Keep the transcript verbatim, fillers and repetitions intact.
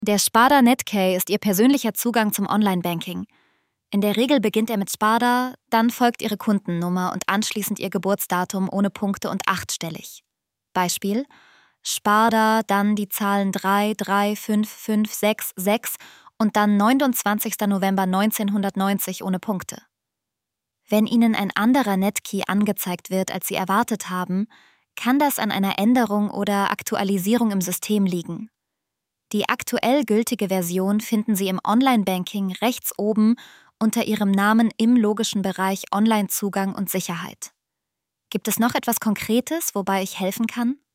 Der Sparda Netkey ist Ihr persönlicher Zugang zum Online-Banking. In der Regel beginnt er mit Sparda, dann folgt Ihre Kundennummer und anschließend Ihr Geburtsdatum ohne Punkte und achtstellig. Beispiel: Sparda, dann die Zahlen drei drei fünf fünf sechs sechs und dann neunundzwanzigster November neunzehnhundertneunzig ohne Punkte. Wenn Ihnen ein anderer Netkey angezeigt wird, als Sie erwartet haben, kann das an einer Änderung oder Aktualisierung im System liegen. Die aktuell gültige Version finden Sie im Online-Banking rechts oben unter Ihrem Namen im logischen Bereich Online-Zugang und Sicherheit. Gibt es noch etwas Konkretes, wobei ich helfen kann?